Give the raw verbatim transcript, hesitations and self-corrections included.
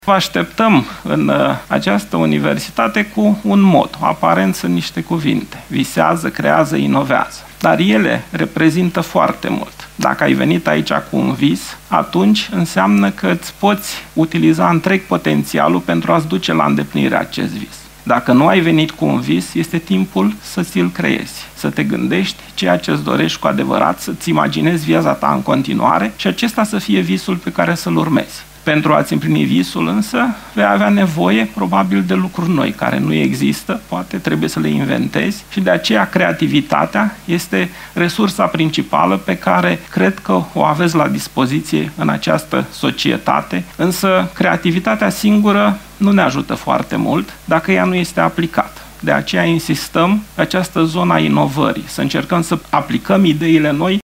Vă așteptăm în această universitate cu un mot, aparent sunt niște cuvinte. Visează, creează, inovează. Dar ele reprezintă foarte mult. Dacă ai venit aici cu un vis, atunci înseamnă că îți poți utiliza întreg potențialul pentru a-ți duce la îndeplinirea acest vis. Dacă nu ai venit cu un vis, este timpul să ți-l creezi, să te gândești ceea ce îți dorești cu adevărat, să-ți imaginezi viața ta în continuare și acesta să fie visul pe care să-l urmezi. Pentru a-ți împlini visul însă, vei avea nevoie probabil de lucruri noi, care nu există, poate trebuie să le inventezi și de aceea creativitatea este resursa principală pe care cred că o aveți la dispoziție în această societate, însă creativitatea singură nu ne ajută foarte mult dacă ea nu este aplicată. De aceea insistăm pe această zonă a inovării, să încercăm să aplicăm ideile noi